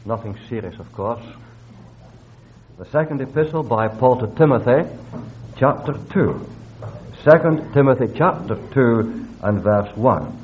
nothing serious, of course. The second epistle by Paul to Timothy, chapter 2. 2 Timothy chapter 2 and verse 1.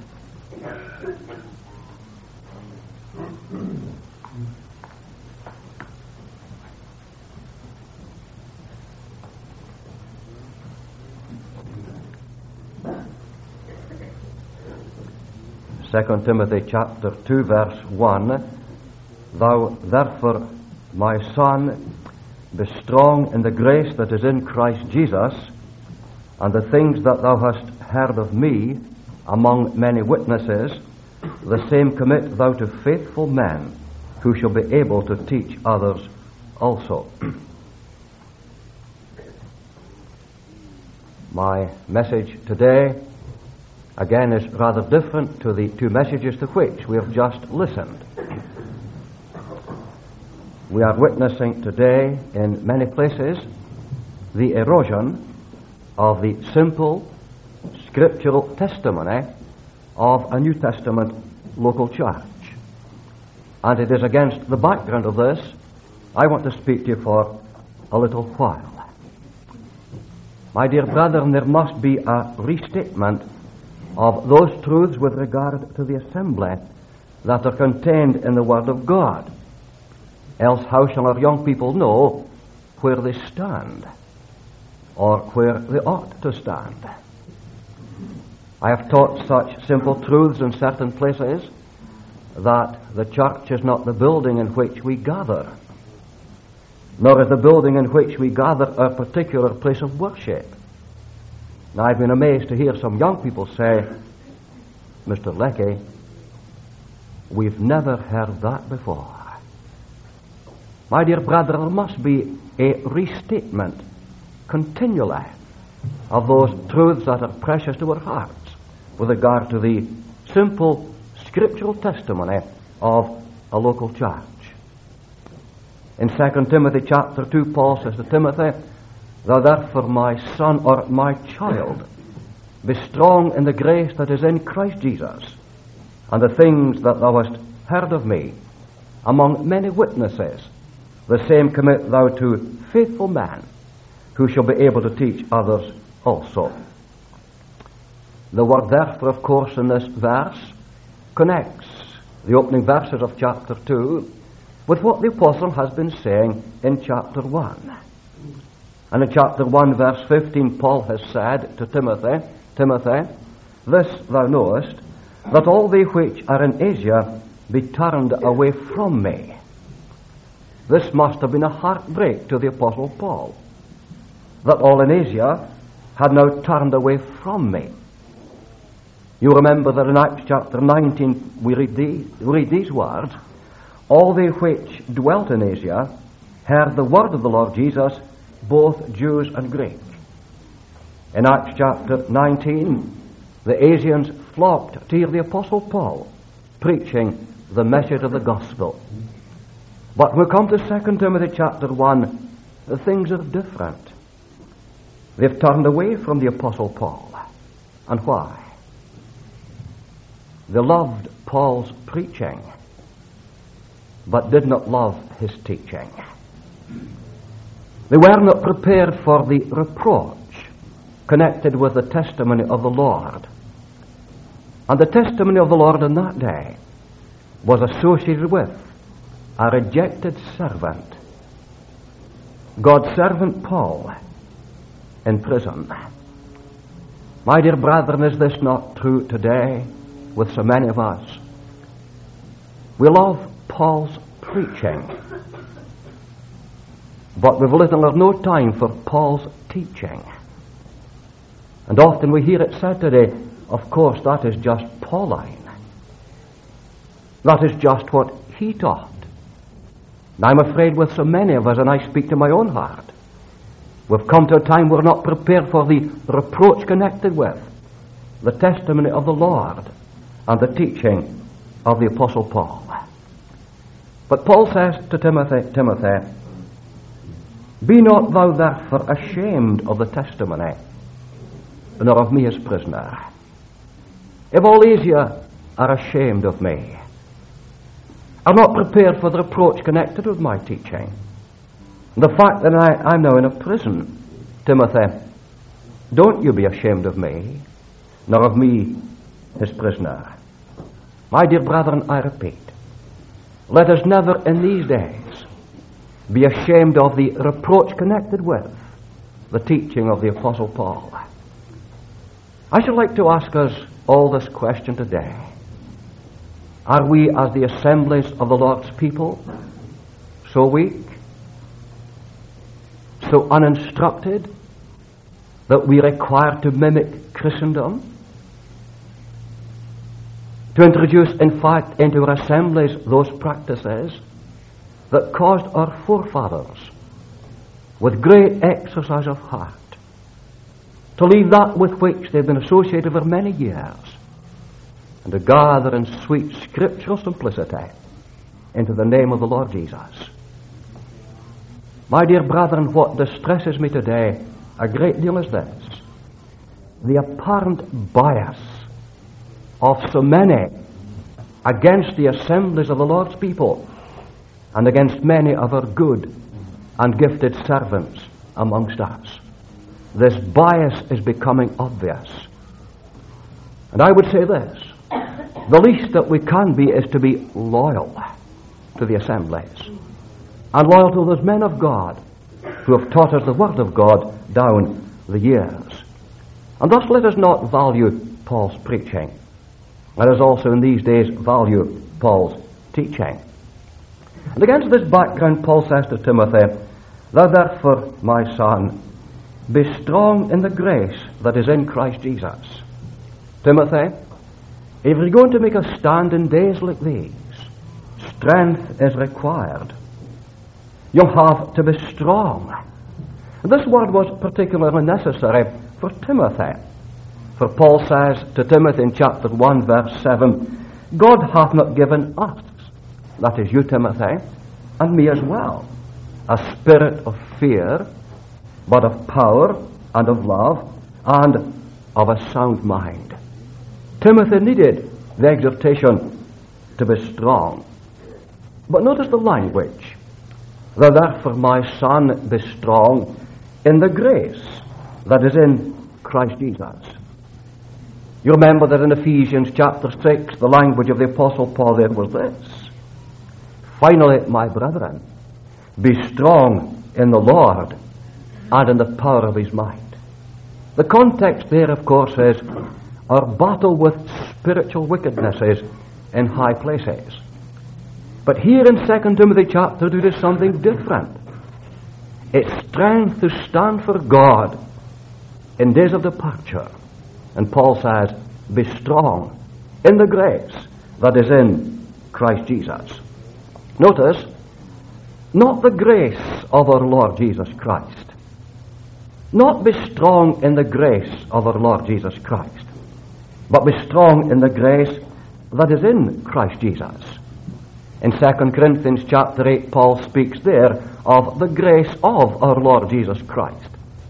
Second Timothy chapter 2 verse 1. Thou therefore, my son, be strong in the grace that is in Christ Jesus, and the things that thou hast heard of me among many witnesses, the same commit thou to faithful men, who shall be able to teach others also. My message today, again, is rather different to the two messages to which we have just listened. We are witnessing today in many places the erosion of the simple scriptural testimony of a New Testament local church. And it is against the background of this I want to speak to you for a little while. My dear brethren, there must be a restatement of those truths with regard to the assembly that are contained in the Word of God. Else how shall our young people know where they stand, or where they ought to stand? I have taught such simple truths in certain places that the church is not the building in which we gather, nor is the building in which we gather a particular place of worship. Now, I've been amazed to hear some young people say, Mr. Leckie, we've never heard that before. My dear brother, there must be a restatement continually of those truths that are precious to our hearts with regard to the simple scriptural testimony of a local church. In 2 Timothy chapter 2, Paul says to Timothy, Thou therefore, my son or my child, be strong in the grace that is in Christ Jesus, and the things that thou hast heard of me among many witnesses, the same commit thou to faithful men, who shall be able to teach others also. The word therefore, of course, in this verse connects the opening verses of chapter 2 with what the apostle has been saying in chapter 1. And in chapter 1, verse 15, Paul has said to Timothy, Timothy, this thou knowest, that all they which are in Asia be turned away from me. This must have been a heartbreak to the apostle Paul, that all in Asia had now turned away from me. You remember that in Acts chapter 19 we read these words, all they which dwelt in Asia heard the word of the Lord Jesus, both Jews and Greeks. In Acts chapter 19, the Asians flocked to hear the apostle Paul preaching the message of the gospel. But when we come to 2 Timothy chapter 1, the things are different. They've turned away from the apostle Paul. And why? They loved Paul's preaching, but did not love his teaching. They were not prepared for the reproach connected with the testimony of the Lord. And the testimony of the Lord in that day was associated with a rejected servant, God's servant Paul, in prison. My dear brethren, is this not true today with so many of us? We love Paul's preaching, but we've little or no time for Paul's teaching. And often we hear it said today, of course, that is just Pauline. That is just what he taught. And I'm afraid with so many of us, and I speak to my own heart, we've come to a time we're not prepared for the reproach connected with the testimony of the Lord and the teaching of the apostle Paul. But Paul says to Timothy, Timothy, be not thou therefore ashamed of the testimony, nor of me as prisoner. If all Asia are ashamed of me, are not prepared for the reproach connected with my teaching. The fact that I'm now in a prison, Timothy, don't you be ashamed of me, nor of me, his prisoner. My dear brethren, I repeat, let us never in these days be ashamed of the reproach connected with the teaching of the Apostle Paul. I should like to ask us all this question today. Are we, as the assemblies of the Lord's people, so weak, so uninstructed, that we require to mimic Christendom? To introduce, in fact, into our assemblies those practices that caused our forefathers, with great exercise of heart, to leave that with which they've been associated for many years, and to gather in sweet scriptural simplicity into the name of the Lord Jesus. My dear brethren, what distresses me today a great deal is this: the apparent bias of so many against the assemblies of the Lord's people and against many of our good and gifted servants amongst us. This bias is becoming obvious. And I would say this: the least that we can be is to be loyal to the assemblies and loyal to those men of God who have taught us the Word of God down the years. And thus let us not value Paul's preaching. Let us also in these days value Paul's teaching. And against this background, Paul says to Timothy, "Thou therefore, my son, be strong in the grace that is in Christ Jesus." Timothy, if you're going to make a stand in days like these, strength is required. You have to be strong. And this word was particularly necessary for Timothy. For Paul says to Timothy in chapter 1, verse 7, "God hath not given us," that is you, Timothy, and me as well, "a spirit of fear, but of power and of love and of a sound mind." Timothy needed the exhortation to be strong. But notice the language. "Thou therefore, my son, be strong in the grace that is in Christ Jesus." You remember that in Ephesians chapter 6, the language of the Apostle Paul there was this: "Finally, my brethren, be strong in the Lord and in the power of his might." The context there, of course, is our battle with spiritual wickednesses in high places. But here in 2 Timothy chapter 2 is something different. It's strength to stand for God in days of departure. And Paul says, "Be strong in the grace that is in Christ Jesus." Notice, not the grace of our Lord Jesus Christ. Not be strong in the grace of our Lord Jesus Christ, but be strong in the grace that is in Christ Jesus. In 2 Corinthians chapter 8, Paul speaks there of the grace of our Lord Jesus Christ.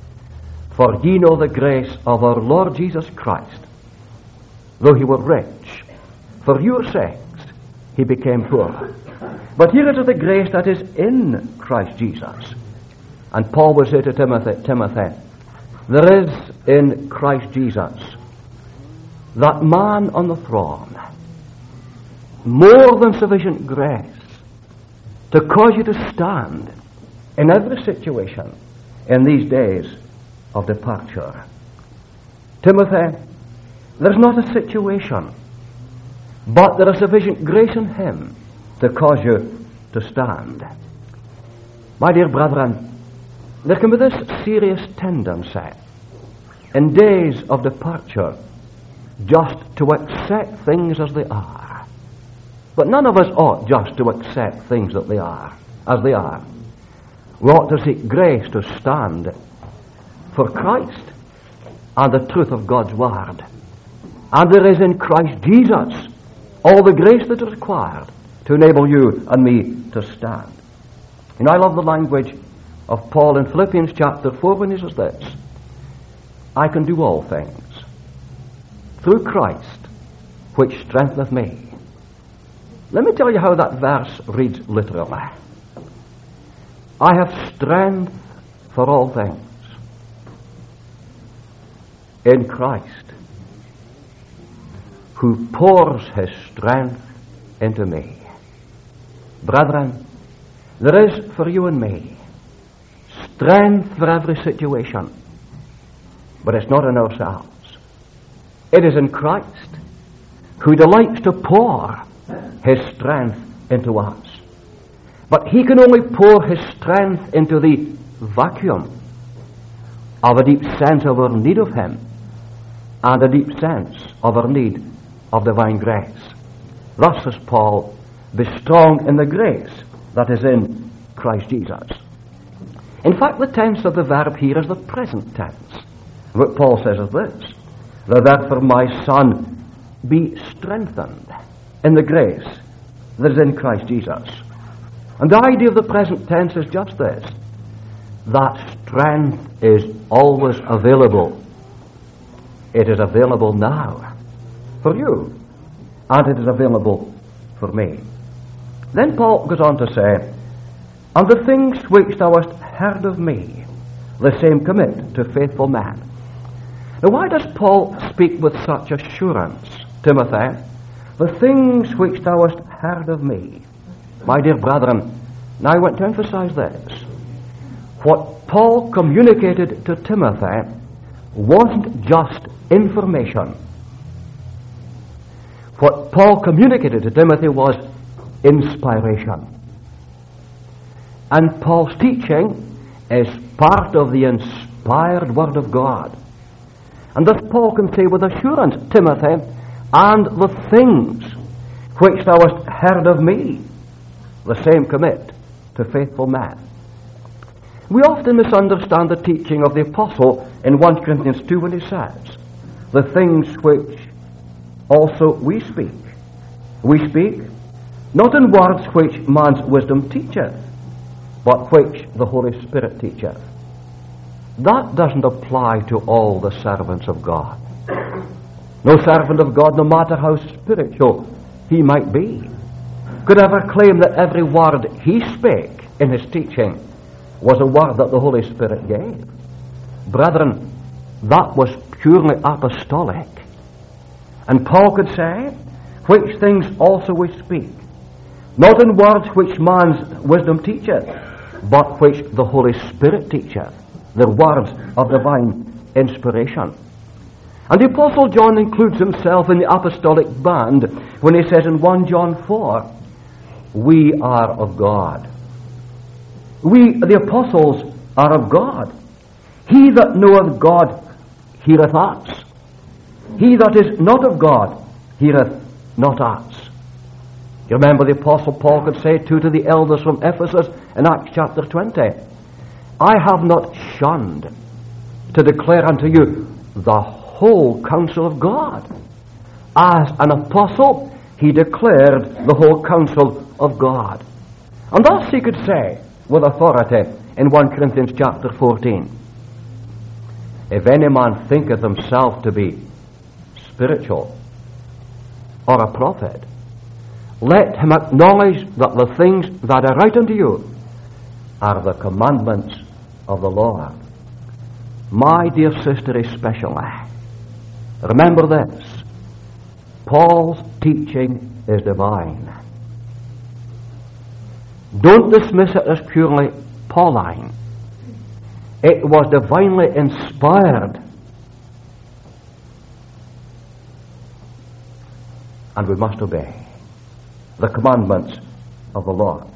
"For ye know the grace of our Lord Jesus Christ, though he were rich, for your sakes he became poor." But here it is the grace that is in Christ Jesus. And Paul would say to Timothy, there is in Christ Jesus, that man on the throne, more than sufficient grace to cause you to stand in every situation in these days of departure. Timothy, there's not a situation, but there is sufficient grace in him to cause you to stand. My dear brethren, there can be this serious tendency in days of departure just to accept things as they are. But none of us ought just to accept things that they are, as they are. We ought to seek grace to stand for Christ and the truth of God's Word. And there is in Christ Jesus all the grace that is required to enable you and me to stand. You know, I love the language of Paul in Philippians chapter 4 when he says this: "I can do all things through Christ which strengtheneth me." Let me tell you how that verse reads literally. I have strength for all things in Christ, who pours his strength into me. Brethren, there is for you and me strength for every situation, but it's not in ourselves. It is in Christ, who delights to pour his strength into us. But he can only pour his strength into the vacuum of a deep sense of our need of him and a deep sense of our need of divine grace. Thus says Paul, be strong in the grace that is in Christ Jesus. In fact, the tense of the verb here is the present tense. What Paul says is this: therefore, my son, be strengthened in the grace that is in Christ Jesus. And the idea of the present tense is just this: that strength is always available. It is available now for you, and it is available for me. Then Paul goes on to say, and the things which thou hast heard of me, the same commit to faithful men. Now, why does Paul speak with such assurance, Timothy? The things which thou hast heard of me. My dear brethren, now I want to emphasize this. What Paul communicated to Timothy wasn't just information. What Paul communicated to Timothy was inspiration. And Paul's teaching is part of the inspired Word of God. And thus Paul can say with assurance, Timothy, and the things which thou hast heard of me, the same commit to faithful men. We often misunderstand the teaching of the apostle in 1 Corinthians 2 when he says, the things which also we speak. We speak not in words which man's wisdom teacheth, but which the Holy Spirit teacheth. That doesn't apply to all the servants of God. No servant of God, no matter how spiritual he might be, could ever claim that every word he spake in his teaching was a word that the Holy Spirit gave. Brethren, that was purely apostolic. And Paul could say, which things also we speak, not in words which man's wisdom teacheth, but which the Holy Spirit teacheth, the words of divine inspiration. And the Apostle John includes himself in the apostolic band when he says in 1 John 4, we are of God. We, the apostles, are of God. He that knoweth God heareth us. He that is not of God heareth not us. You remember the Apostle Paul could say too to the elders from Ephesus in Acts chapter 20, I have not shunned to declare unto you the whole counsel of God. As an apostle, he declared the whole counsel of God. And thus he could say with authority in 1 Corinthians chapter 14, if any man thinketh himself to be spiritual or a prophet, let him acknowledge that the things that I write unto you are the commandments of the Lord. My dear sister, especially, remember this: Paul's teaching is divine. Don't dismiss it as purely Pauline. It was divinely inspired. And we must obey the commandments of the Lord.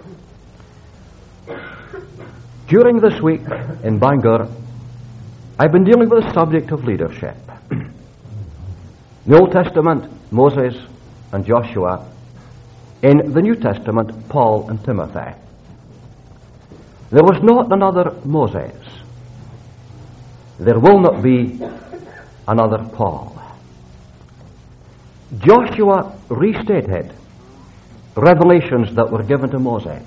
During this week in Bangor, I've been dealing with the subject of leadership. The Old Testament, Moses and Joshua. In the New Testament, Paul and Timothy. There was not another Moses. There will not be another Paul. Joshua restated revelations that were given to Moses.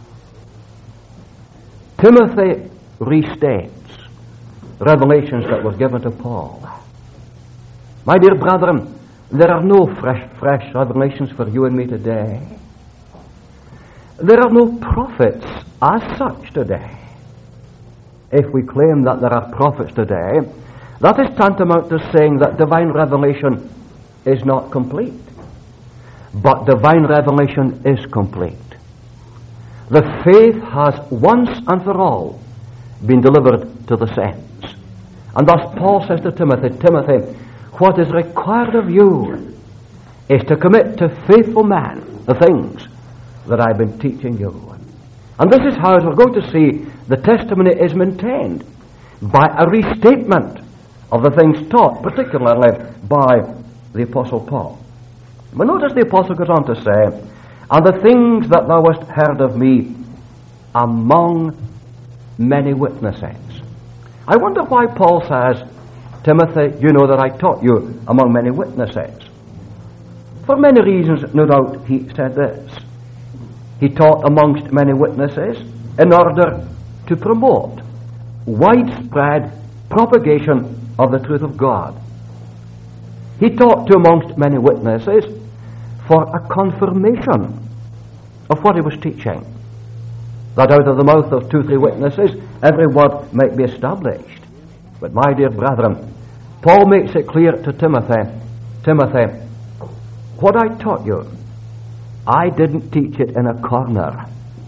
Timothy restates revelations that were given to Paul. My dear brethren, There are no fresh revelations for you and me today. There are no prophets as such today. If we claim that there are prophets today, that is tantamount to saying that divine revelation is not complete. But divine revelation is complete. The faith has once and for all been delivered to the saints. And thus Paul says to Timothy, Timothy, what is required of you is to commit to faithful men the things that I've been teaching you. And this is how, as we're going to see, the testimony is maintained by a restatement of the things taught, particularly by the Apostle Paul. But notice the Apostle goes on to say, and the things that thou hast heard of me among many witnesses. I wonder why Paul says, Timothy, you know that I taught you among many witnesses. For many reasons, no doubt, he said this. He taught amongst many witnesses in order to promote widespread propagation of the truth of God. He taught to amongst many witnesses for a confirmation of what he was teaching, that out of the mouth of 2 or 3 witnesses every word might be established. But my dear brethren, Paul makes it clear to Timothy, Timothy, what I taught you, I didn't teach it in a corner.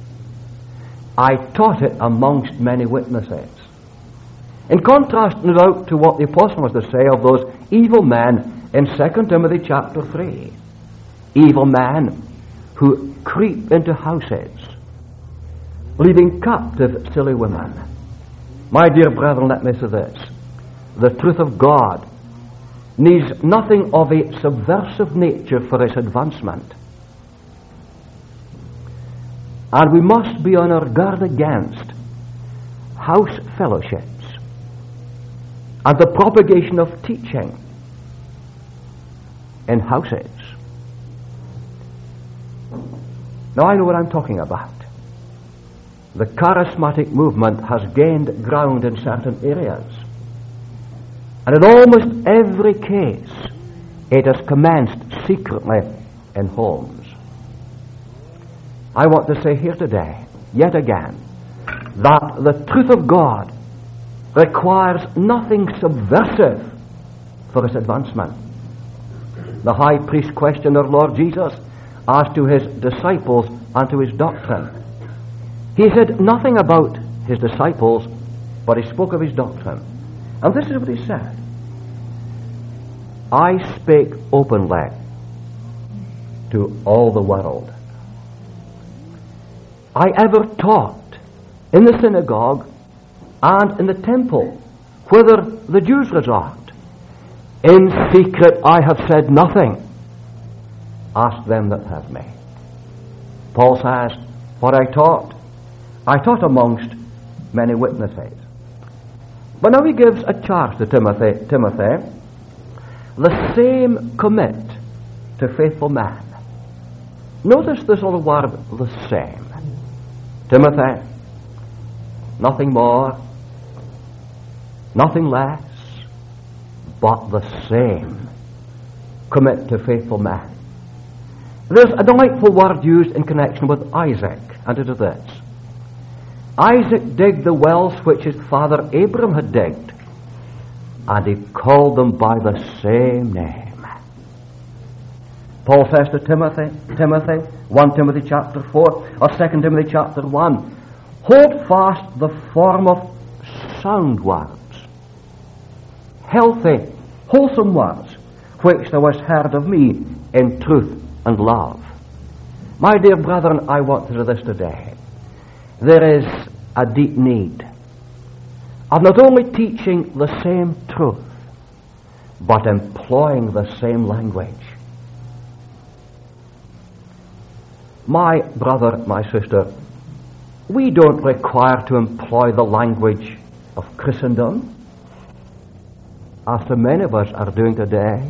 I taught it amongst many witnesses. In contrast, no doubt, to what the apostle was to say of those evil men in 2 Timothy chapter 3. Evil men who creep into houses, leading captive silly women. My dear brethren, let me say this. The truth of God needs nothing of a subversive nature for its advancement. And we must be on our guard against house fellowships and the propagation of teaching in houses. Now I know what I'm talking about. The charismatic movement has gained ground in certain areas. And in almost every case, it has commenced secretly in homes. I want to say here today, yet again, that the truth of God requires nothing subversive for its advancement. The high priest questioned our Lord Jesus as to his disciples and to his doctrine. He said nothing about his disciples, but he spoke of his doctrine. And this is what he said. I spake openly to all the world. I ever taught in the synagogue and in the temple, whither the Jews resort. In secret I have said nothing. Ask them that have me. Paul says, what I taught amongst many witnesses. But now he gives a charge to Timothy, the same commit to faithful men. Notice this little word, the same. Timothy, nothing more, nothing less, but the same commit to faithful men. There's a delightful word used in connection with Isaac, and it is this. Isaac digged the wells which his father Abram had digged, and he called them by the same name. Paul says to Timothy, 1 Timothy chapter 4, or 2 Timothy chapter 1, hold fast the form of sound words, healthy, wholesome words, which thou hast heard of me in truth and love. My dear brethren, I want to do this today. There is a deep need of not only teaching the same truth, but employing the same language. My brother, my sister, we don't require to employ the language of Christendom, as so many of us are doing today.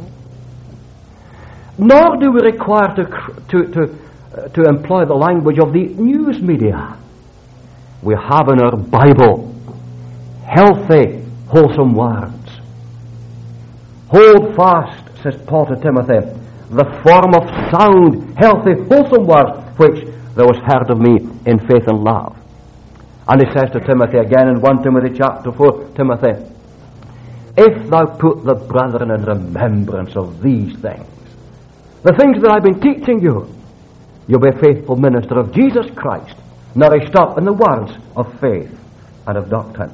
Nor do we require to employ the language of the news media. We have in our Bible healthy, wholesome words. Hold fast says Paul to Timothy, the form of sound, healthy, wholesome words which thou hast heard of me in faith and love. And he says to Timothy again in 1 Timothy chapter 4, Timothy, if thou put the brethren in remembrance of these things, the things that I've been teaching you, you'll be a faithful minister of Jesus Christ, nourished up in the words of faith and of doctrine.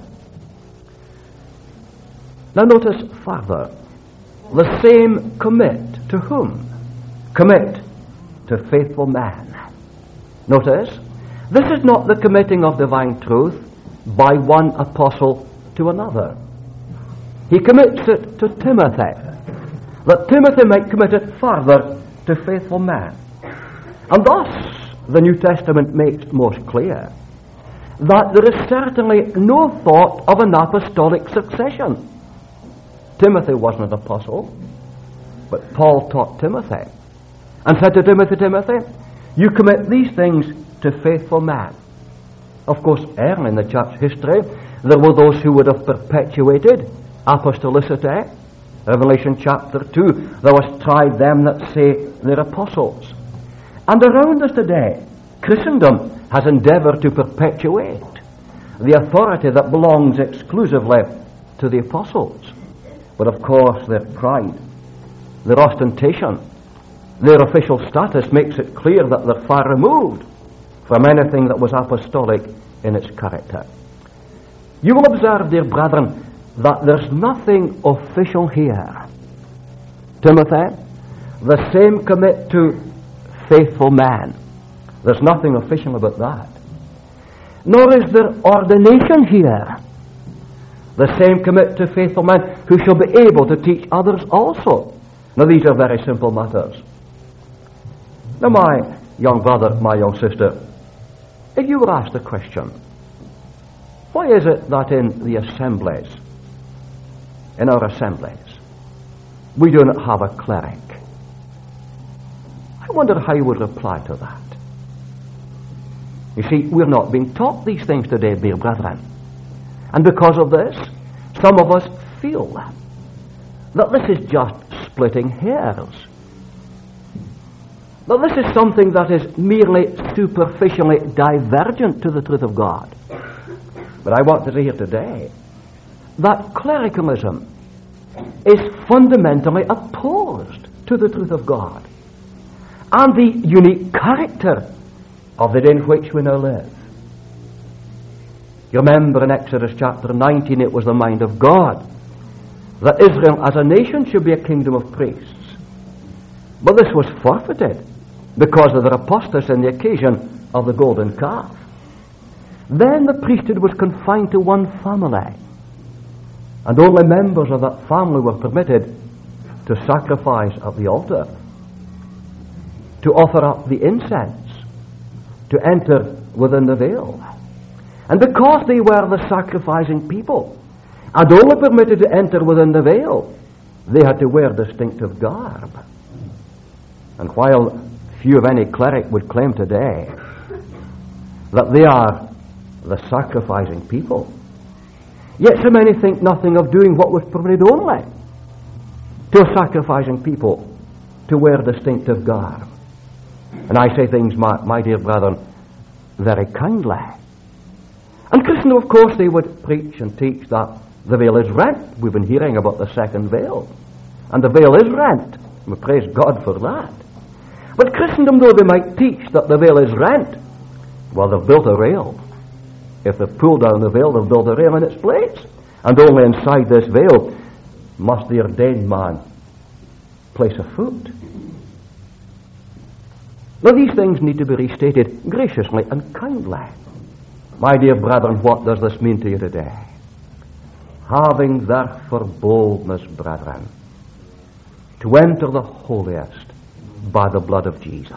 Now notice further, the same commit to whom? Commit to faithful man. Notice, this is not the committing of divine truth by one apostle to another. He commits it to Timothy, that Timothy might commit it further to faithful man. And thus, the New Testament makes most clear that there is certainly no thought of an apostolic succession. Timothy wasn't an apostle, but Paul taught Timothy and said to Timothy, Timothy, you commit these things to faithful man. Of course, early in the church history, there were those who would have perpetuated apostolicity. Revelation chapter 2, thou hast tried them that say they're apostles. And around us today, Christendom has endeavoured to perpetuate the authority that belongs exclusively to the apostles. But of course, their pride, their ostentation, their official status makes it clear that they're far removed from anything that was apostolic in its character. You will observe, dear brethren, that there's nothing official here. Timothy, the same commit to faithful man. There's nothing official about that. Nor is there ordination here. The same commit to faithful man who shall be able to teach others also. Now these are very simple matters. Now my young brother, my young sister, if you were asked the question, why is it that in the assemblies, in our assemblies, we do not have a cleric? I wonder how you would reply to that. You see, we're not being taught these things today, dear brethren. And because of this, some of us feel that this is just splitting hairs. That this is something that is merely superficially divergent to the truth of God. But I want to hear today that clericalism is fundamentally opposed to the truth of God and the unique character of the day in which we now live. You remember in Exodus chapter 19, it was the mind of God that Israel as a nation should be a kingdom of priests. But this was forfeited because of their apostasy on the occasion of the golden calf. Then the priesthood was confined to one family, and only members of that family were permitted to sacrifice at the altar, to offer up the incense, to enter within the veil. And because they were the sacrificing people, and only permitted to enter within the veil, they had to wear distinctive garb. And while few of any cleric would claim today that they are the sacrificing people, yet so many think nothing of doing what was permitted only to a sacrificing people, to wear distinctive garb. And I say things, my dear brethren, very kindly. And Christendom, of course, they would preach and teach that the veil is rent. We've been hearing about the second veil. And the veil is rent. We praise God for that. But Christendom, though they might teach that the veil is rent, well, they've built a rail. If they've pulled down the veil, they've built a rail in its place. And only inside this veil must the ordained man place a foot. Now, these things need to be restated graciously and kindly. My dear brethren, what does this mean to you today? Having therefore boldness, brethren, to enter the holiest by the blood of Jesus.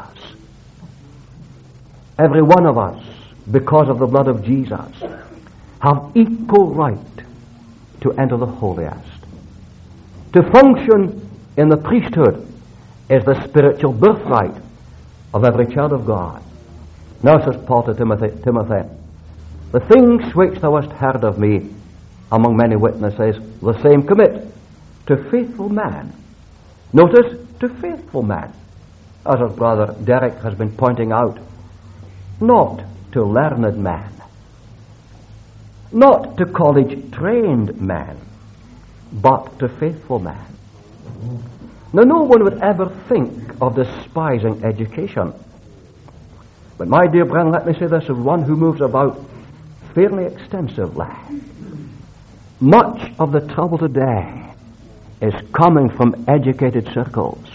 Every one of us, because of the blood of Jesus, have equal right to enter the holiest. To function in the priesthood is the spiritual birthright of every child of God. Now says Paul to Timothy, the things which thou hast heard of me among many witnesses, the same commit to faithful man, Notice, to faithful men, as our brother Derek has been pointing out, not to learned men, not to college-trained men, but to faithful men. Now, no one would ever think of despising education. But my dear brethren, let me say this of one who moves about fairly extensively. Much of the trouble today is coming from educated circles.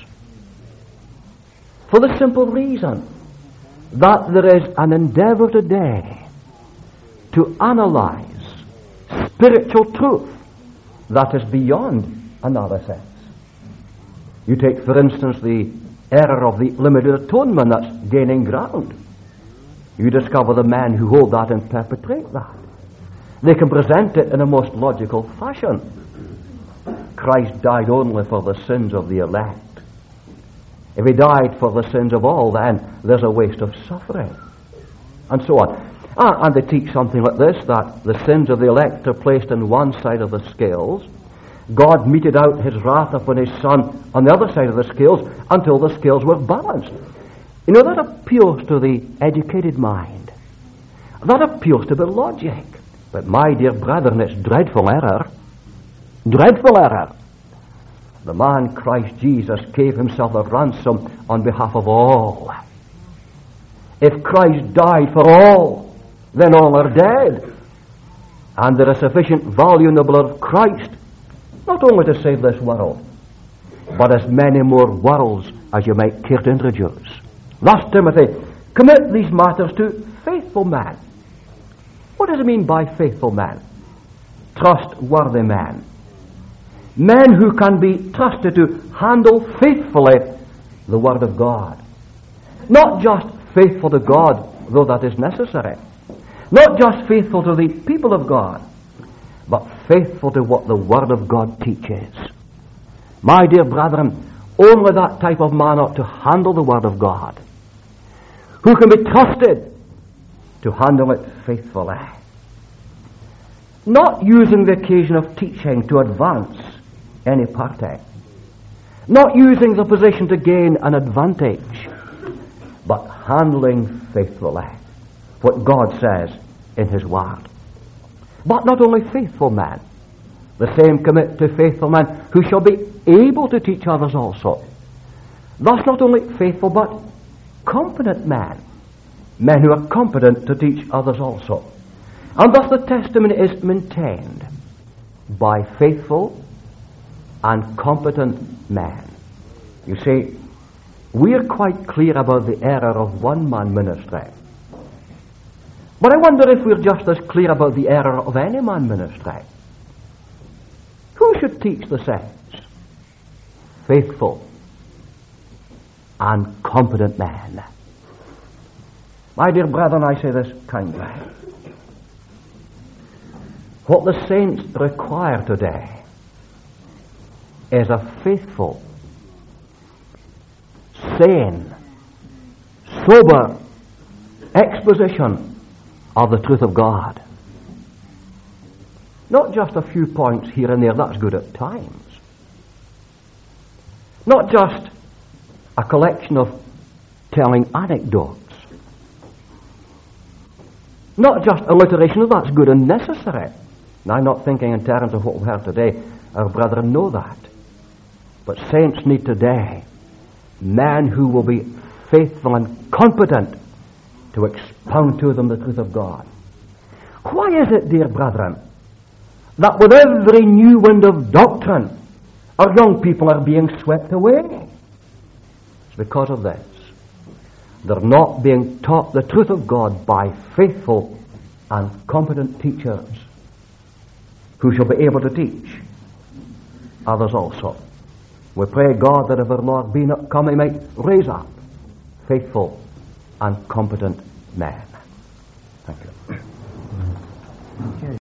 For the simple reason that there is an endeavor today to analyze spiritual truth that is beyond analysis. You take, for instance, the error of the limited atonement that's gaining ground. You discover the men who hold that and perpetrate that. They can present it in a most logical fashion. Christ died only for the sins of the elect. If he died for the sins of all, then there's a waste of suffering. And so on. And they teach something like this, that the sins of the elect are placed on one side of the scales. God meted out his wrath upon his Son on the other side of the scales until the scales were balanced. You know, that appeals to the educated mind. That appeals to the logic. But my dear brethren, it's dreadful error. Dreadful error. The man Christ Jesus gave himself a ransom on behalf of all. If Christ died for all, then all are dead. And there is sufficient value in the blood of Christ, not only to save this world, but as many more worlds as you might care to introduce. Thus, Timothy, commit these matters to faithful men. What does it mean by faithful men? Trustworthy men. Men who can be trusted to handle faithfully the Word of God. Not just faithful to God, though that is necessary. Not just faithful to the people of God, but faithful to what the Word of God teaches. My dear brethren, only that type of man ought to handle the Word of God, who can be trusted to handle it faithfully. Not using the occasion of teaching to advance any party. Not using the position to gain an advantage, but handling faithfully what God says in his Word. But not only faithful men, the same commit to faithful men who shall be able to teach others also. Thus not only faithful, but competent men. Men who are competent to teach others also. And thus the testimony is maintained by faithful and competent men. You see, we are quite clear about the error of one-man ministry. But I wonder if we're just as clear about the error of any man ministry. Who should teach the saints? Faithful and competent men. My dear brethren, I say this kindly. What the saints require today is a faithful, sane, sober exposition of the truth of God. Not just a few points here and there, that's good at times. Not just a collection of telling anecdotes. Not just alliteration, that's good and necessary. Now, I'm not thinking in terms of what we heard today. Our brethren know that. But saints need today men who will be faithful and competent to expound to them the truth of God. Why is it, dear brethren, that with every new wind of doctrine, our young people are being swept away? It's because of this. They're not being taught the truth of God by faithful and competent teachers who shall be able to teach others also. We pray God that if our Lord be not come, he might raise up faithful and competent men. Thank you.